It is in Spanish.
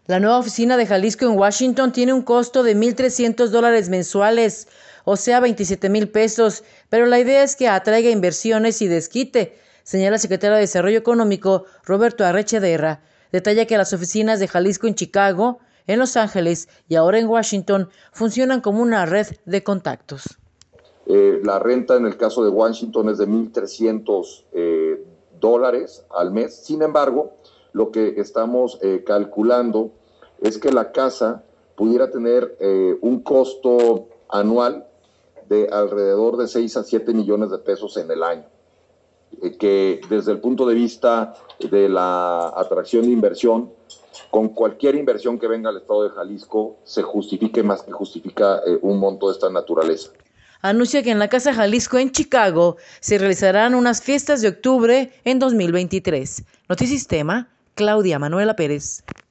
La nueva oficina de Jalisco en Washington tiene un costo de $1,300 mensuales, o sea, 27,000 pesos, pero la idea es que atraiga inversiones y desquite, señala el secretario de Desarrollo Económico, Roberto Arrechederra. Detalla que las oficinas de Jalisco en Chicago, en Los Ángeles y ahora en Washington funcionan como una red de contactos. La renta en el caso de Washington es de $1,300 al mes. Sin embargo, lo que estamos calculando es que la casa pudiera tener un costo anual de alrededor de 6 a 7 millones de pesos en el año, que desde el punto de vista de la atracción de inversión, con cualquier inversión que venga al estado de Jalisco, se justifique más que justifica un monto de esta naturaleza. Anuncia que en la Casa Jalisco en Chicago se realizarán unas fiestas de octubre en 2023. Notisistema, Claudia Manuela Pérez.